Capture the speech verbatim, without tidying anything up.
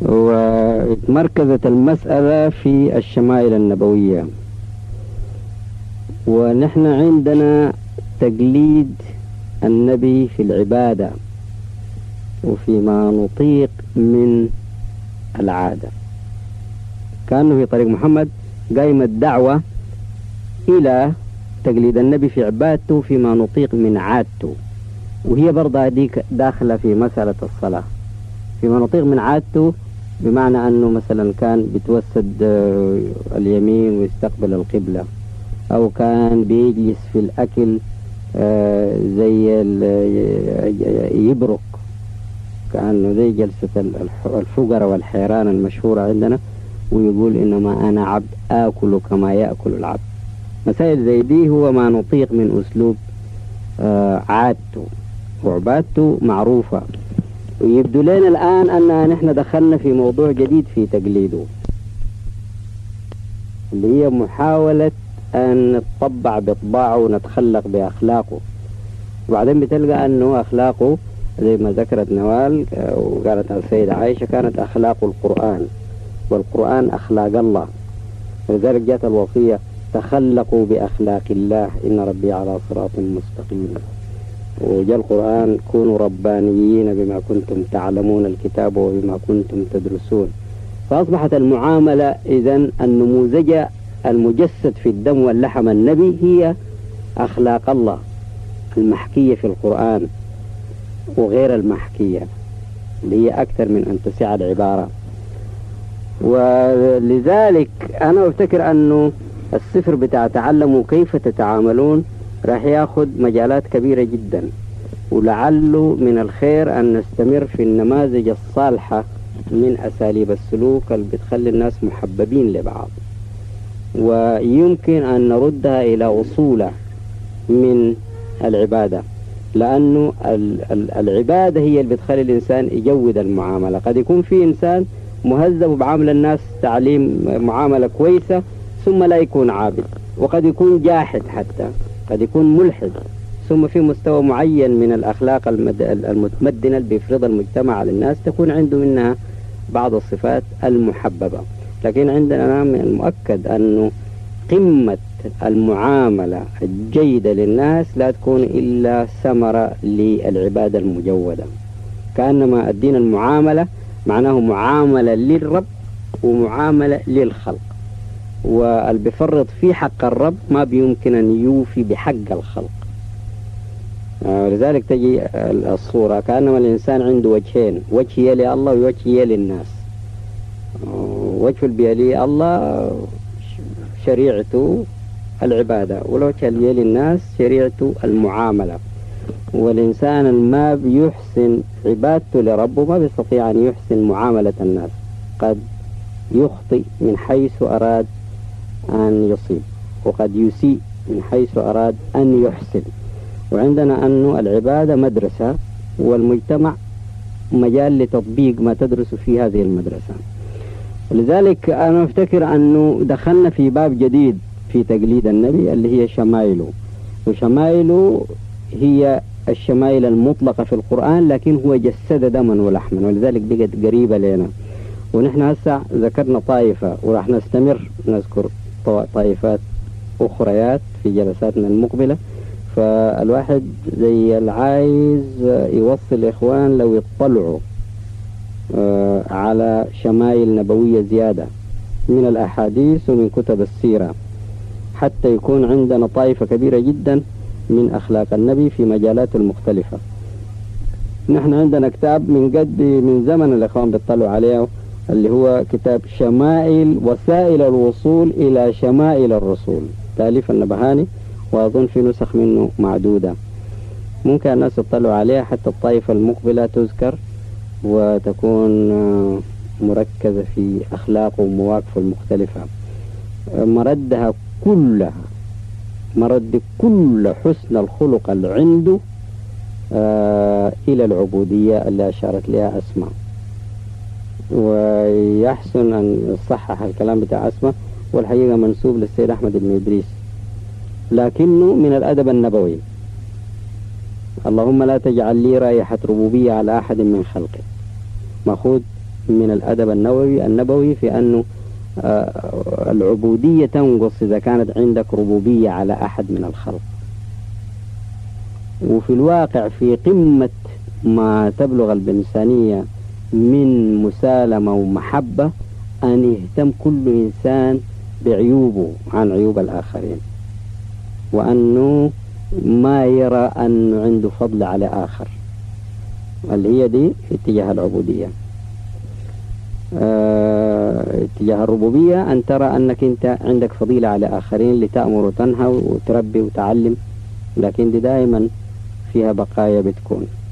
وتمركزت المسألة في الشمائل النبوية، ونحن عندنا تقليد النبي في العبادة وفيما نطيق من العادة. كأنه في طريق محمد قايم الدعوة إلى تقليد النبي في عبادته فيما نطيق من عادته، وهي برضه هذيك داخلة في مسألة الصلاة. فيما نطيق من عادته بمعنى أنه مثلا كان بتوسد اليمين ويستقبل القبلة، أو كان بيجلس في الأكل زي يبرق، كأنه زي جلسة الفقراء والحيران المشهورة عندنا، ويقول إنما أنا عبد آكل كما يأكل العبد. مسائل زي دي هو ما نطيق من أسلوب عادته وعبادته معروفة. ويبدو لنا الآن أن نحن دخلنا في موضوع جديد في تقليده، اللي هي محاولة أن نتطبع بطباعه ونتخلق بأخلاقه. وبعدين بتلقى أنه أخلاقه زي ما ذكرت نوال وقالت السيدة عائشة كانت أخلاق القرآن، والقرآن أخلاق الله، ولذلك جاءت الوصية تخلقوا بأخلاق الله إن ربي على صراط مستقيم. وجاء القرآن كونوا ربانيين بما كنتم تعلمون الكتاب وبما كنتم تدرسون. فأصبحت المعاملة إذن النموذج المجسد في الدم واللحم النبي هي أخلاق الله المحكية في القرآن وغير المحكية، اللي هي أكثر من أن تسع العبارة. ولذلك أنا أفتكر أنه السفر بتاع تعلموا كيف تتعاملون راح ياخذ مجالات كبيرة جدا، ولعله من الخير أن نستمر في النماذج الصالحة من أساليب السلوك اللي بتخلي الناس محببين لبعض، ويمكن أن نردها إلى أصولها من العبادة، لأنه العبادة هي اللي بتخلي الإنسان يجود المعاملة. قد يكون في إنسان مهذب وبعامل الناس تعليم معاملة كويسة ثم لا يكون عابد، وقد يكون جاحد، حتى قد يكون ملحد، ثم في مستوى معين من الأخلاق المتمدنة اللي بيفرض المجتمع على الناس تكون عنده منها بعض الصفات المحببة. لكن عندنا من المؤكد أنه قمة المعاملة الجيدة للناس لا تكون إلا ثمرة للعبادة المجودة. كأنما الدين المعاملة معناه معاملة للرب ومعاملة للخلق، واللي بيفرط في حق الرب ما بيمكن أن يوفي بحق الخلق. لذلك تجي الصورة كأنما الإنسان عنده وجهين، وجه لله ووجه للناس. وجه البيلي الله شريعته العبادة، والوجه البيلي للناس شريعته المعاملة. والإنسان ما بيحسن عبادته لربه ما بيستطيع أن يحسن معاملة الناس، قد يخطئ من حيث أراد أن يصيب، وقد يسيء من حيث أراد أن يحسن. وعندنا أنه العبادة مدرسة، والمجتمع مجال لتطبيق ما تدرس في هذه المدرسة. لذلك أنا أفتكر أنه دخلنا في باب جديد في تقليد النبي اللي هي شمائله. وشمائله هي الشمائل المطلقة في القرآن، لكن هو جسد دما ولحما، ولذلك بقت قريبة لنا. ونحن هسه ذكرنا طائفة، وراح نستمر نذكر طائفات أخريات في جلساتنا المقبلة. فالواحد زي العايز يوصل الإخوان لو يطلعوا على شمائل نبوية زيادة من الأحاديث ومن كتب السيرة، حتى يكون عندنا طائفة كبيرة جدا من أخلاق النبي في مجالات المختلفة. نحن عندنا كتاب من قد من زمن الإخوان بيطلعوا عليه، اللي هو كتاب شمائل وسائل الوصول إلى شمائل الرسول، تأليف النبهاني، وأظن في نسخ منه معدودة. ممكن الناس يطلعوا عليها حتى الطائفة المقبلة تذكر وتكون مركزة في أخلاقه ومواقفه المختلفة. مردها كلها مرد كل حسن الخلق اللي عنده إلى العبودية اللي أشارت لها أسماء. ويحسن أن يصحح الكلام بتاع أسماء، والحقيقة منسوب للسيد أحمد بن إدريس، لكنه من الأدب النبوي. اللهم لا تجعل لي رائحة ربوبية على أحد من خلقه، مأخوذ من الأدب النبوي النبوي في أنه العبودية تنقص إذا كانت عندك ربوبية على أحد من الخلق. وفي الواقع في قمة ما تبلغ الإنسانية من مسالمة ومحبة أن يهتم كل إنسان بعيوبه عن عيوب الآخرين، وأنه ما يرى أنه عنده فضل على آخر، اللي هي دي اتجاه العبودية. اه اتجاه الربوبية أن ترى أنك أنت عندك فضيلة على آخرين لتأمر وتنهى وتربي وتعلم، لكن دي دائما فيها بقايا بتكون.